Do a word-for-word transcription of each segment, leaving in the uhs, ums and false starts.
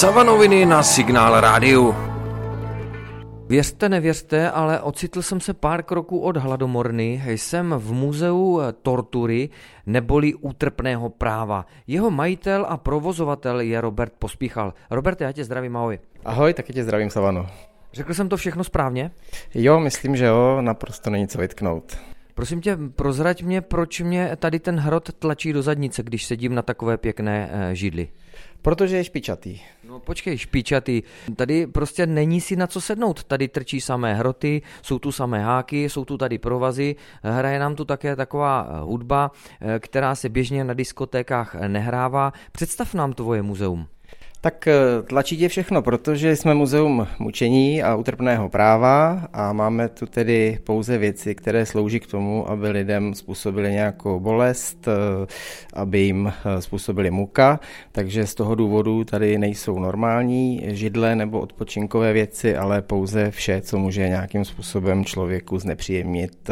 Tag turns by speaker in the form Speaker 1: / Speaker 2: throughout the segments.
Speaker 1: Savanoviny na Signál rádiu.
Speaker 2: Věřte, nevěřte, ale ocitl jsem se pár kroků od hladomorny. Jsem v muzeu tortury neboli útrpného práva. Jeho majitel a provozovatel je Robert Pospíchal. Roberte, já tě zdravím, ahoj.
Speaker 3: Ahoj, taky tě zdravím, Savano.
Speaker 2: Řekl jsem to všechno správně?
Speaker 3: Jo, myslím, že jo, naprosto není co vytknout.
Speaker 2: Prosím tě, prozrať mě, proč mě tady ten hrot tlačí do zadnice, když sedím na takové pěkné e, židli.
Speaker 3: Protože je špičatý.
Speaker 2: No počkej, špičatý. Tady prostě není si na co sednout. Tady trčí samé hroty, jsou tu samé háky, jsou tu tady provazy. Hraje nám tu také taková hudba, která se běžně na diskotékách nehrává. Představ nám tvoje muzeum.
Speaker 3: Tak tlačí tě všechno, protože jsme muzeum mučení a útrpného práva a máme tu tedy pouze věci, které slouží k tomu, aby lidem způsobili nějakou bolest, aby jim způsobili muka, takže z toho důvodu tady nejsou normální židle nebo odpočinkové věci, ale pouze vše, co může nějakým způsobem člověku znepříjemnit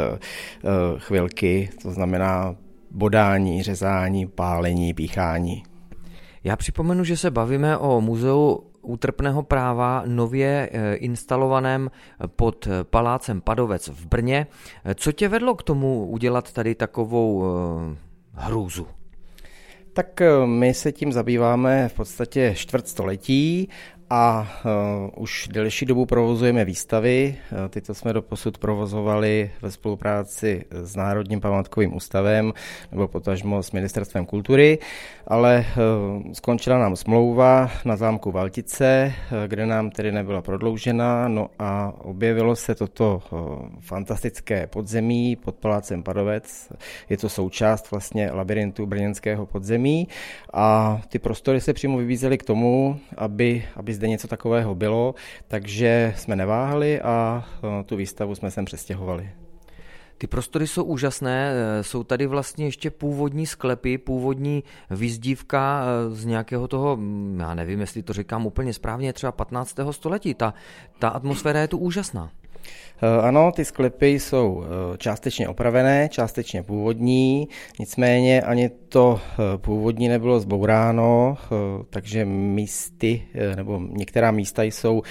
Speaker 3: chvilky, to znamená bodání, řezání, pálení, píchání.
Speaker 2: Já připomenu, že se bavíme o muzeu útrpného práva nově instalovaném pod palácem Padovec v Brně. Co tě vedlo k tomu udělat tady takovou hrůzu?
Speaker 3: Tak my se tím zabýváme v podstatě čtvrt století a uh, už delší dobu provozujeme výstavy. Tyto jsme doposud provozovali ve spolupráci s Národním památkovým ústavem nebo potažmo s Ministerstvem kultury, ale uh, skončila nám smlouva na zámku Valtice, kde nám tedy nebyla prodloužena, no a objevilo se toto uh, fantastické podzemí pod palácem Padovec. Je to součást vlastně labirintu brněnského podzemí a ty prostory se přímo vybízely k tomu, aby, aby zde něco takového bylo, takže jsme neváhali a tu výstavu jsme sem přestěhovali.
Speaker 2: Ty prostory jsou úžasné, jsou tady vlastně ještě původní sklepy, původní výzdívka z nějakého toho, já nevím, jestli to říkám úplně správně, třeba patnáctého století. Ta, ta atmosféra je tu úžasná.
Speaker 3: Ano, ty sklepy jsou částečně opravené, částečně původní, nicméně ani to původní nebylo zbouráno, takže místy, nebo některá místa jsou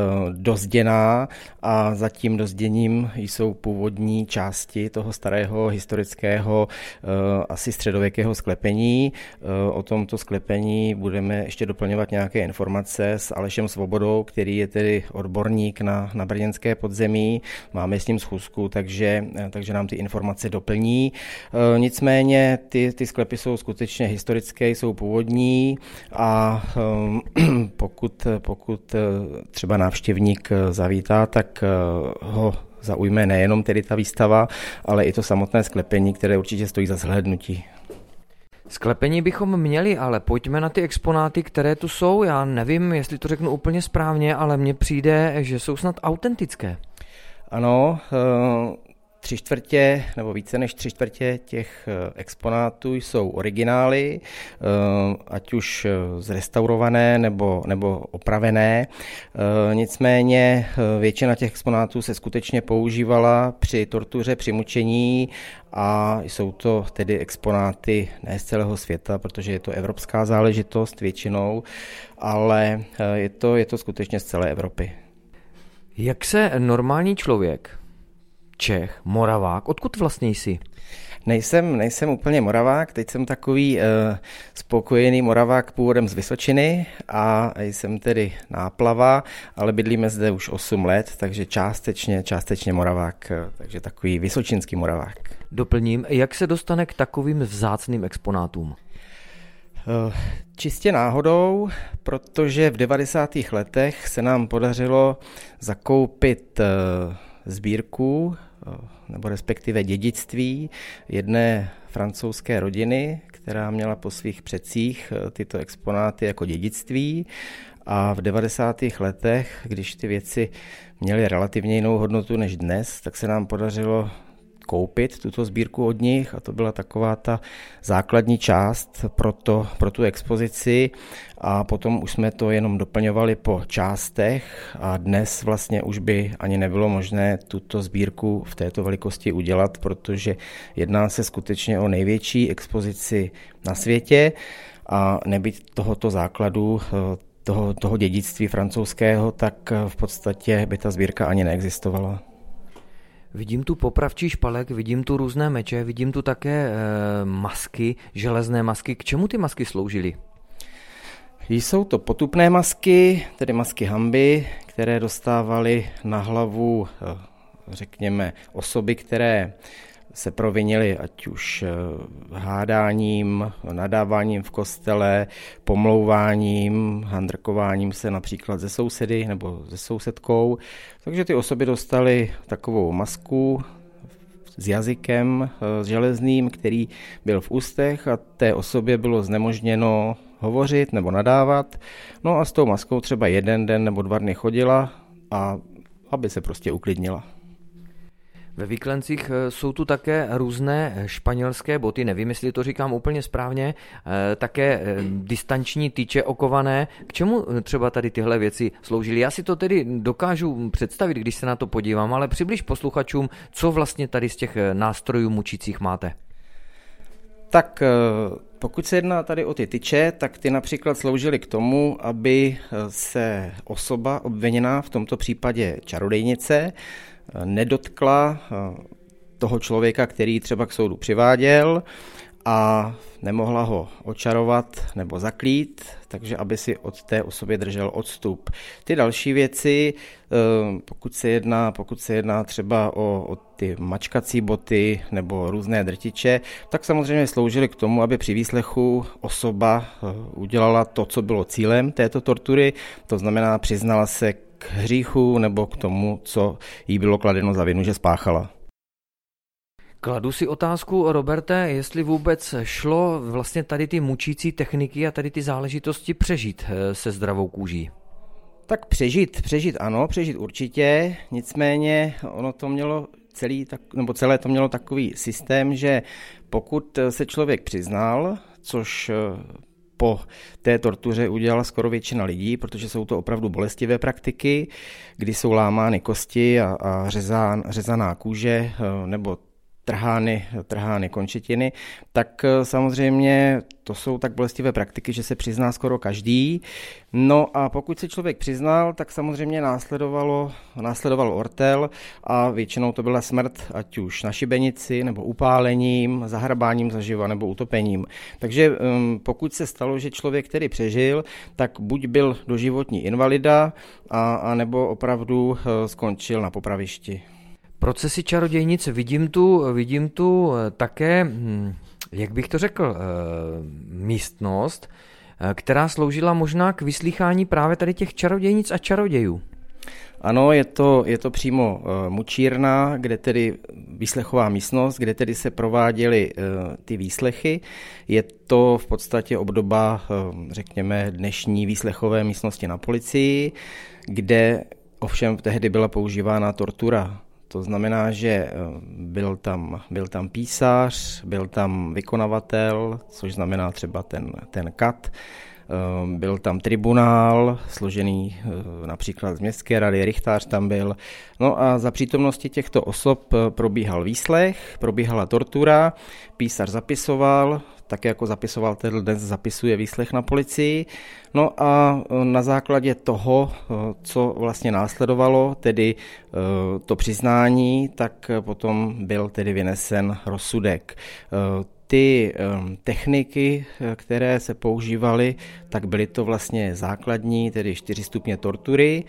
Speaker 3: dozděná a za tím dozděním jsou původní části toho starého historického, asi středověkého sklepení. O tomto sklepení budeme ještě doplňovat nějaké informace s Alešem Svobodou, který je tedy odborník na, na brněnské podzemí. Máme s ním schůzku, takže, takže nám ty informace doplní. E, nicméně ty, ty sklepy jsou skutečně historické, jsou původní a e, pokud, pokud třeba návštěvník zavítá, tak ho zaujme nejenom tedy ta výstava, ale i to samotné sklepení, které určitě stojí za zhlédnutí.
Speaker 2: Sklepení bychom měli, ale pojďme na ty exponáty, které tu jsou. Já nevím, jestli to řeknu úplně správně, ale mně přijde, že jsou snad autentické.
Speaker 3: Ano, tři čtvrtě nebo více než tři čtvrtě těch exponátů jsou originály, ať už zrestaurované nebo, nebo opravené. Nicméně většina těch exponátů se skutečně používala při tortuře, při mučení a jsou to tedy exponáty ne z celého světa, protože je to evropská záležitost většinou, ale je to, je to skutečně z celé Evropy.
Speaker 2: Jak se normální člověk, Čech, Moravák, odkud vlastně jsi?
Speaker 3: Nejsem, nejsem úplně Moravák, teď jsem takový uh, spokojený Moravák původem z Vysočiny a jsem tedy Náplava, ale bydlíme zde už osm let, takže částečně, částečně Moravák, takže takový vysočinský Moravák.
Speaker 2: Doplním, jak se dostane k takovým vzácným exponátům?
Speaker 3: Čistě náhodou, protože v devadesátých letech se nám podařilo zakoupit sbírku, nebo respektive dědictví jedné francouzské rodiny, která měla po svých předcích tyto exponáty jako dědictví. A v devadesátých letech, když ty věci měly relativně jinou hodnotu než dnes, tak se nám podařilo koupit tuto sbírku od nich a to byla taková ta základní část pro, to, pro tu expozici a potom už jsme to jenom doplňovali po částech a dnes vlastně už by ani nebylo možné tuto sbírku v této velikosti udělat, protože jedná se skutečně o největší expozici na světě a nebýt tohoto základu toho, toho dědictví francouzského, tak v podstatě by ta sbírka ani neexistovala.
Speaker 2: Vidím tu popravčí špalek, vidím tu různé meče, vidím tu také e, masky, železné masky. K čemu ty masky sloužily?
Speaker 3: Jsou to potupné masky, tedy masky hanby, které dostávaly na hlavu, řekněme, osoby, které se provinily ať už hádáním, nadáváním v kostele, pomlouváním, handrkováním se například ze sousedy nebo ze sousedkou. Takže ty osoby dostaly takovou masku s jazykem s železným, který byl v ústech a té osobě bylo znemožněno hovořit nebo nadávat. No a s tou maskou třeba jeden den nebo dva dny chodila, a aby se prostě uklidnila.
Speaker 2: Ve Výklencích jsou tu také různé španělské boty, nevím, jestli to říkám úplně správně, také distanční tyče okované. K čemu třeba tady tyhle věci sloužily? Já si to tedy dokážu představit, když se na to podívám, ale přibliž posluchačům, co vlastně tady z těch nástrojů mučících máte.
Speaker 3: Tak pokud se jedná tady o ty tyče, tak ty například sloužily k tomu, aby se osoba obviněná, v tomto případě čarodejnice, nedotkla toho člověka, který třeba k soudu přiváděl, a nemohla ho očarovat nebo zaklít, takže aby si od té osoby držel odstup. Ty další věci, pokud se jedná, pokud se jedná třeba o, o ty mačkací boty nebo různé drtiče, tak samozřejmě sloužily k tomu, aby při výslechu osoba udělala to, co bylo cílem této tortury, to znamená přiznala se k hříchu nebo k tomu, co jí bylo kladeno za vinu, že spáchala.
Speaker 2: Kladu si otázku, Roberte, jestli vůbec šlo vlastně tady ty mučící techniky a tady ty záležitosti přežít se zdravou kůží.
Speaker 3: Tak přežít, přežít ano, přežít určitě, nicméně ono to mělo celý, nebo celé to mělo takový systém, že pokud se člověk přiznal, což po té tortuře udělala skoro většina lidí, protože jsou to opravdu bolestivé praktiky, kdy jsou lámány kosti a, a řezán, řezaná kůže nebo trhány, trhány končetiny, tak samozřejmě to jsou tak bolestivé praktiky, že se přizná skoro každý. No a pokud se člověk přiznal, tak samozřejmě následovalo, následoval ortel a většinou to byla smrt, ať už na šibenici, nebo upálením, zahrabáním zaživa, nebo utopením. Takže pokud se stalo, že člověk, který přežil, tak buď byl doživotní invalida, a, a nebo opravdu skončil na popravišti.
Speaker 2: Procesy čarodějnic vidím tu, vidím tu také, jak bych to řekl, místnost, která sloužila možná k vyslýchání právě tady těch čarodějnic a čarodějů.
Speaker 3: Ano, je to, je to přímo mučírna, kde tedy výslechová místnost, kde tedy se prováděly ty výslechy. Je to v podstatě obdoba, řekněme, dnešní výslechové místnosti na policii, kde ovšem tehdy byla používána tortura. To znamená, že byl tam, byl tam písař, byl tam vykonavatel, což znamená třeba ten, ten kat, byl tam tribunál, složený například z městské rady, rychtář tam byl. No a za přítomnosti těchto osob probíhal výslech, probíhala tortura, písař zapisoval, tak jako zapisoval ten dnes zapisuje výslech na policii. No a na základě toho, co vlastně následovalo, tedy to přiznání, tak potom byl tedy vynesen rozsudek. Ty techniky, které se používaly, tak byly to vlastně základní, tedy čtyři stupně tortury.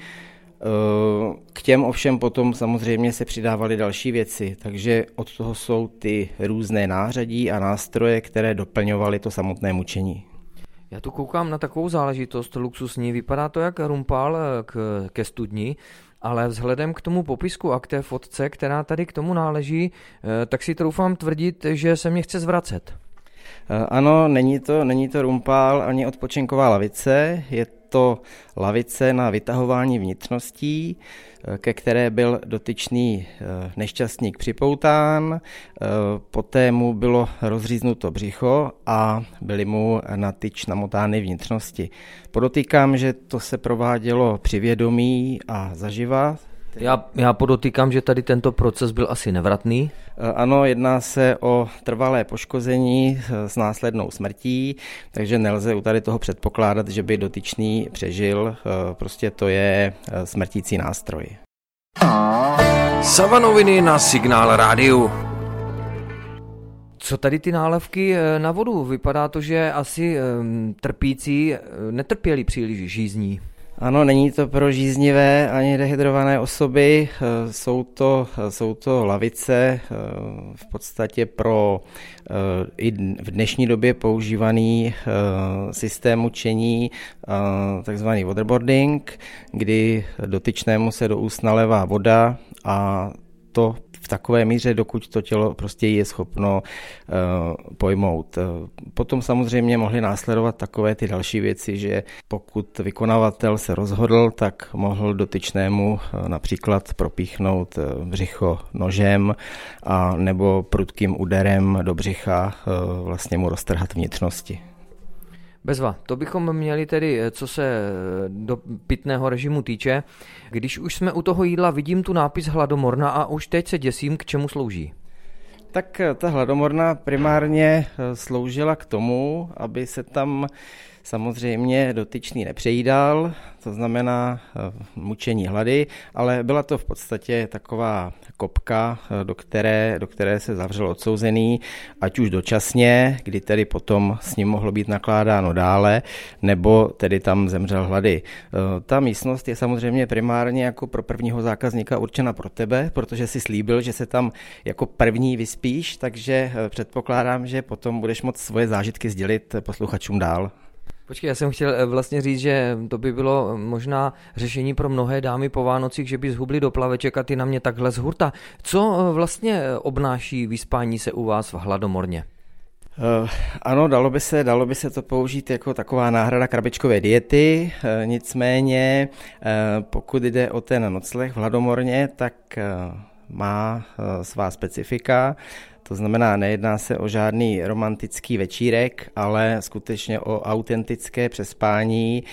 Speaker 3: K těm ovšem potom samozřejmě se přidávaly další věci, takže od toho jsou ty různé nářadí a nástroje, které doplňovaly to samotné mučení.
Speaker 2: Já tu koukám na takovou záležitost luxusní, vypadá to jak rumpál k, ke studni, ale vzhledem k tomu popisku a k té fotce, která tady k tomu náleží, tak si troufám tvrdit, že se mě chce zvracet.
Speaker 3: Ano, není to, není to rumpál ani odpočinková lavice, je to lavice na vytahování vnitřností, ke které byl dotyčný nešťastník připoután, poté mu bylo rozříznuto břicho a byly mu na tyč namotány vnitřnosti. Podotýkám, že to se provádělo při vědomí a zaživa,
Speaker 2: Já, já podotýkám, že tady tento proces byl asi nevratný.
Speaker 3: Ano, jedná se o trvalé poškození s následnou smrtí, takže nelze u tady toho předpokládat, že by dotyčný přežil. Prostě to je smrtící nástroj.
Speaker 1: Savanoviny na Signál rádiu.
Speaker 2: Co tady ty nálavky na vodu? Vypadá to, že asi trpící netrpěli příliš žízní.
Speaker 3: Ano, není to pro žíznivé ani dehydrované osoby, jsou to, jsou to lavice, v podstatě pro i v dnešní době používaný systém učení, takzvaný waterboarding, kdy dotyčnému se do úst nalévá voda a to v takové míře, dokud to tělo prostě je schopno uh, pojmout. Potom samozřejmě mohly následovat takové ty další věci, že pokud vykonavatel se rozhodl, tak mohl dotyčnému uh, například propíchnout uh, břicho nožem a nebo prudkým úderem do břicha uh, vlastně mu roztrhat vnitřnosti.
Speaker 2: Bezva, to bychom měli tedy, co se do pitného režimu týče. Když už jsme u toho jídla, vidím tu nápis hladomorna a už teď se děsím, k čemu slouží.
Speaker 3: Tak ta hladomorna primárně sloužila k tomu, aby se tam samozřejmě dotyčný nepřejídal, to znamená mučení hlady, ale byla to v podstatě taková kopka, do které, do které se zavřel odsouzený, ať už dočasně, kdy tedy potom s ním mohlo být nakládáno dále, nebo tedy tam zemřel hlady. Ta místnost je samozřejmě primárně jako pro prvního zákazníka určena pro tebe, protože jsi slíbil, že se tam jako první vyspíš, takže předpokládám, že potom budeš moct svoje zážitky sdělit posluchačům dál.
Speaker 2: Počkej, já jsem chtěl vlastně říct, že to by bylo možná řešení pro mnohé dámy po Vánocích, že by zhubly do plaveček a ty na mě takhle z hurta. Co vlastně obnáší vyspání se u vás v hladomorně?
Speaker 3: Uh, ano, dalo by se, dalo by se to použít jako taková náhrada krabičkové diety, uh, nicméně uh, pokud jde o ten nocleh v hladomorně, tak uh, má uh, svá specifika. To znamená, nejedná se o žádný romantický večírek, ale skutečně o autentické přespání,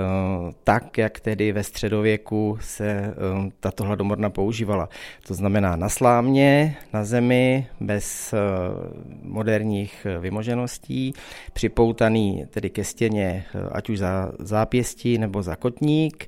Speaker 3: tak, jak tedy ve středověku se tato hladomorna používala. To znamená na slámě, na zemi, bez moderních vymožeností, připoutaný tedy ke stěně, ať už za zápěstí nebo za kotník,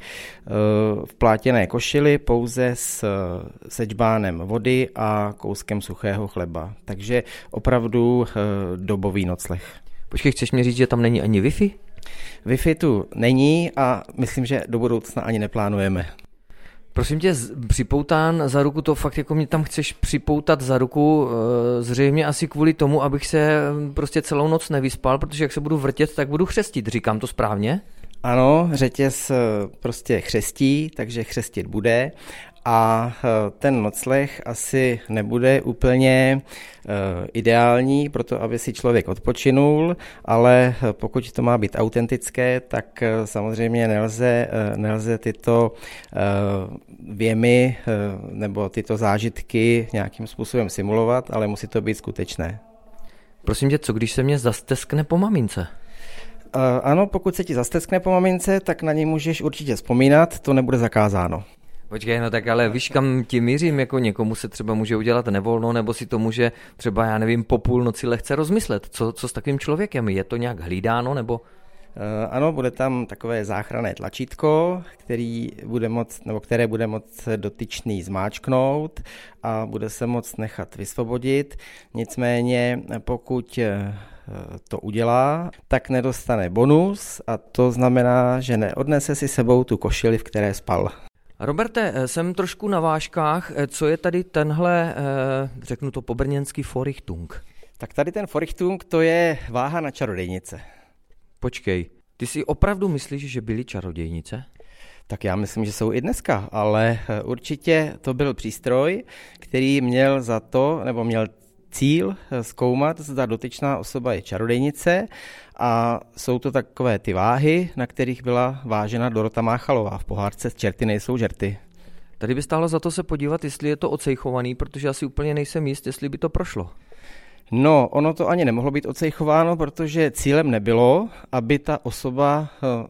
Speaker 3: v plátěné košili pouze s sečbánem vody a kouskem suchého chleba. Takže opravdu dobový nocleh.
Speaker 2: Počkej, chceš mi říct, že tam není ani Wi-Fi?
Speaker 3: Wi-Fi tu není a myslím, že do budoucna ani neplánujeme.
Speaker 2: Prosím tě, připoután za ruku, to fakt jako mě tam chceš připoutat za ruku, zřejmě asi kvůli tomu, abych se prostě celou noc nevyspal, protože jak se budu vrtět, tak budu chřestit, říkám to správně?
Speaker 3: Ano, řetěz prostě chřestí, takže chřestit bude. A ten nocleh asi nebude úplně ideální pro to, aby si člověk odpočinul, ale pokud to má být autentické, tak samozřejmě nelze, nelze tyto věmy nebo tyto zážitky nějakým způsobem simulovat, ale musí to být skutečné.
Speaker 2: Prosím tě, co když se mě zasteskne po mamince?
Speaker 3: Ano, pokud se ti zasteskne po mamince, tak na ní můžeš určitě vzpomínat, to nebude zakázáno.
Speaker 2: Počkej, no tak ale víš, kam ti mířím, jako někomu se třeba může udělat nevolno, nebo si to může třeba, já nevím, po půlnoci lehce rozmyslet. Co, co s takovým člověkem? Je to nějak hlídáno, nebo?
Speaker 3: Ano, bude tam takové záchranné tlačítko, který bude moc, nebo které bude moct dotyčný zmáčknout a bude se moct nechat vysvobodit. Nicméně pokud to udělá, tak nedostane bonus a to znamená, že neodnese si sebou tu košili, v které spal.
Speaker 2: Roberte, jsem trošku na vážkách. Co je tady tenhle, řeknu to pobrněnský Vorrichtung?
Speaker 3: Tak tady ten Vorrichtung, to je váha na čarodějnice.
Speaker 2: Počkej, ty si opravdu myslíš, že byly čarodějnice?
Speaker 3: Tak já myslím, že jsou i dneska, ale určitě to byl přístroj, který měl za to, nebo měl cíl zkoumat, zda dotyčná osoba je čarodějnice a jsou to takové ty váhy, na kterých byla vážena Dorota Máchalová v pohádce Čerty nejsou žerty.
Speaker 2: Tady by stálo za to se podívat, jestli je to ocejchovaný, protože asi úplně nejsem jist, jestli by to prošlo.
Speaker 3: No, ono to ani nemohlo být ocejchováno, protože cílem nebylo, aby ta osoba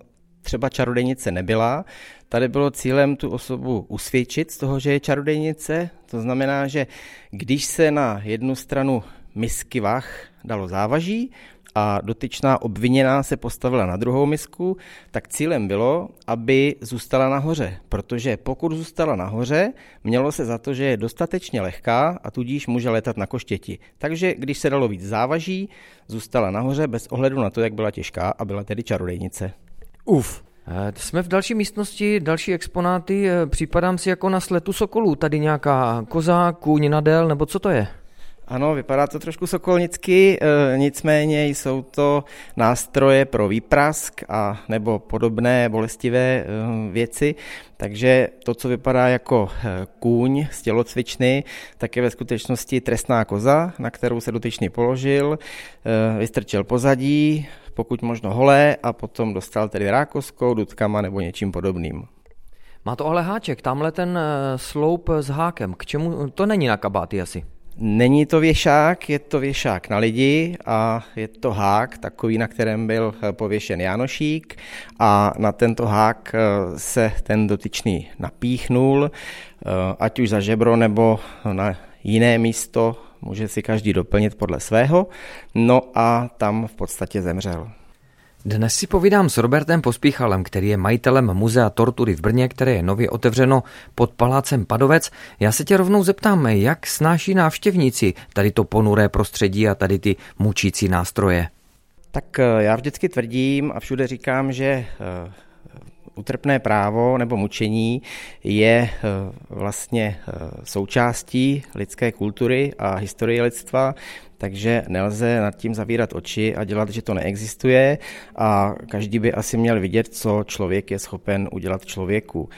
Speaker 3: třeba čarodějnice nebyla. Tady bylo cílem tu osobu usvědčit z toho, že je čarodějnice. To znamená, že když se na jednu stranu misky vah dalo závaží a dotyčná obviněná se postavila na druhou misku, tak cílem bylo, aby zůstala nahoře, protože pokud zůstala nahoře, mělo se za to, že je dostatečně lehká a tudíž může letat na koštěti. Takže když se dalo víc závaží, zůstala nahoře bez ohledu na to, jak byla těžká a byla tedy čarodějnice.
Speaker 2: Uf. Jsme v další místnosti, další exponáty, připadám si jako na sletu sokolů, tady nějaká koza, kůň, nadel, nebo co to je?
Speaker 3: Ano, vypadá to trošku sokolnicky, e, nicméně jsou to nástroje pro výprask a nebo podobné bolestivé e, věci, takže to, co vypadá jako e, kůň z tělocvičny, tak je ve skutečnosti trestná koza, na kterou se dotyčný položil, e, vystrčil pozadí, pokud možno holé, a potom dostal tedy rákoskou, dutkama nebo něčím podobným.
Speaker 2: Má to ale háček, tamhle ten sloup s hákem, k čemu, to není na kabáty asi?
Speaker 3: Není to věšák, je to věšák na lidi a je to hák, takový, na kterém byl pověšen Jánošík, a na tento hák se ten dotyčný napíchnul, ať už za žebro nebo na jiné místo, může si každý doplnit podle svého, no a tam v podstatě zemřel.
Speaker 2: Dnes si povídám s Robertem Pospíchalem, který je majitelem Muzea tortury v Brně, které je nově otevřeno pod palácem Padovec. Já se tě rovnou zeptám, jak snáší návštěvníci tady to ponuré prostředí a tady ty mučící nástroje?
Speaker 3: Tak já vždycky tvrdím a všude říkám, že utrpné právo nebo mučení je vlastně součástí lidské kultury a historie lidstva, takže nelze nad tím zavírat oči a dělat, že to neexistuje, a každý by asi měl vidět, co člověk je schopen udělat člověku.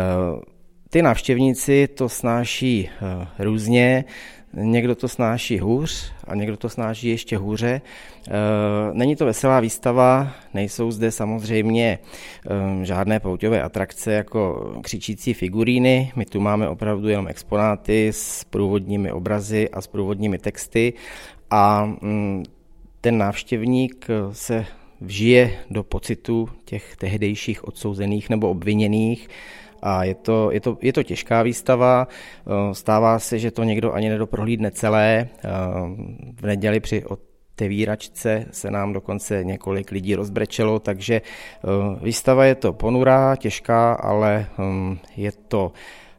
Speaker 3: Ty návštěvníci to snáší různě, někdo to snáší hůř a někdo to snáší ještě hůře. Není to veselá výstava, nejsou zde samozřejmě žádné pouťové atrakce jako křičící figuríny. My tu máme opravdu jenom exponáty s průvodními obrazy a s průvodními texty, a ten návštěvník se vžije do pocitu těch tehdejších odsouzených nebo obviněných. A je to, je, to, je to těžká výstava, stává se, že to někdo ani nedoprohlídne celé. V neděli při otevíračce se nám dokonce několik lidí rozbrečelo, takže výstava je to ponurá, těžká, ale je to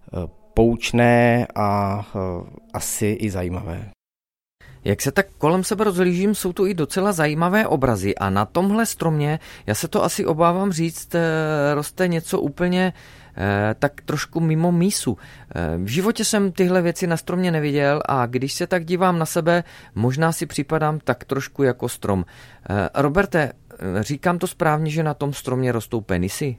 Speaker 3: poučné a asi i zajímavé.
Speaker 2: Jak se tak kolem sebe rozhlížím, jsou tu i docela zajímavé obrazy a na tomhle stromě, já se to asi obávám říct, roste něco úplně tak trošku mimo mísu. V životě jsem tyhle věci na stromě neviděl a když se tak dívám na sebe, možná si připadám tak trošku jako strom. Roberte, říkám to správně, že na tom stromě rostou penisy?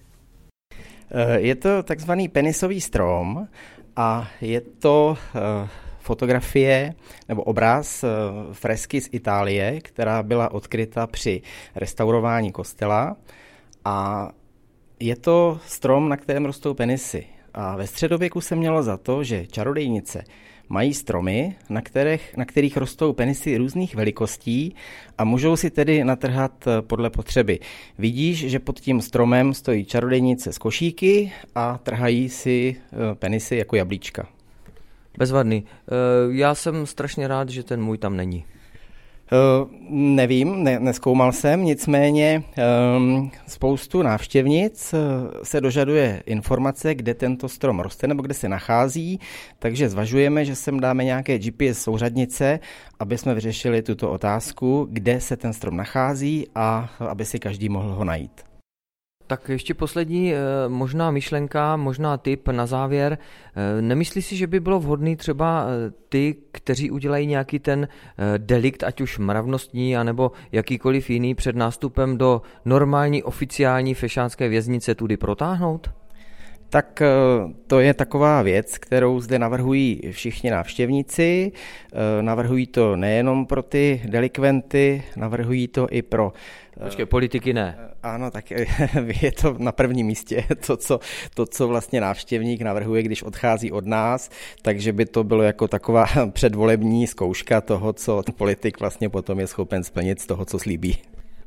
Speaker 3: Je to takzvaný penisový strom a je to fotografie nebo obraz fresky z Itálie, která byla odkryta při restaurování kostela, a je to strom, na kterém rostou penisy. A ve středověku se mělo za to, že čarodějnice mají stromy, na kterých, na kterých rostou penisy různých velikostí a můžou si tedy natrhat podle potřeby. Vidíš, že pod tím stromem stojí čarodějnice z košíky a trhají si penisy jako jablíčka.
Speaker 2: Bezvadný. Já jsem strašně rád, že ten můj tam není.
Speaker 3: Uh, nevím, ne, nezkoumal jsem, nicméně um, spoustu návštěvnic uh, se dožaduje informace, kde tento strom roste nebo kde se nachází, takže zvažujeme, že sem dáme nějaké G P S souřadnice, aby jsme vyřešili tuto otázku, kde se ten strom nachází a aby si každý mohl ho najít.
Speaker 2: Tak ještě poslední možná myšlenka, možná tip na závěr. Nemyslíš si, že by bylo vhodný třeba ty, kteří udělají nějaký ten delikt, ať už mravnostní, anebo jakýkoliv jiný, před nástupem do normální oficiální fešánské věznice tudy protáhnout?
Speaker 3: Tak to je taková věc, kterou zde navrhují všichni návštěvníci. Navrhují to nejenom pro ty delikventy, navrhují to i pro...
Speaker 2: Počkej, politiky ne.
Speaker 3: Ano, tak je to na prvním místě to co, to, co vlastně návštěvník navrhuje, když odchází od nás, takže by to bylo jako taková předvolební zkouška toho, co politik vlastně potom je schopen splnit z toho, co slíbí.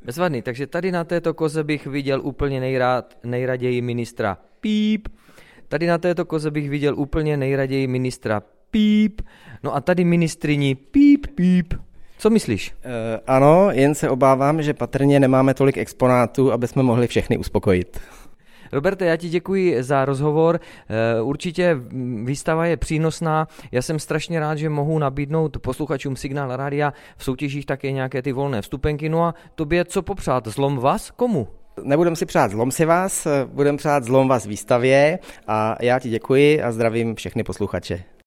Speaker 2: Bezvadný, takže tady na této koze bych viděl úplně nejrád, nejraději ministra píp. Tady na této koze bych viděl úplně nejraději ministra píp. No a tady ministrini píp, píp. Co myslíš?
Speaker 3: E, ano, jen se obávám, že patrně nemáme tolik exponátů, aby jsme mohli všechny uspokojit.
Speaker 2: Roberte, já ti děkuji za rozhovor, určitě výstava je přínosná, já jsem strašně rád, že mohu nabídnout posluchačům Signál Rádia v soutěžích také nějaké ty volné vstupenky, no a tobě co popřát, zlom vás, komu?
Speaker 3: Nebudem si přát zlom si vás, budem přát zlom vás výstavě a já ti děkuji a zdravím všechny posluchače.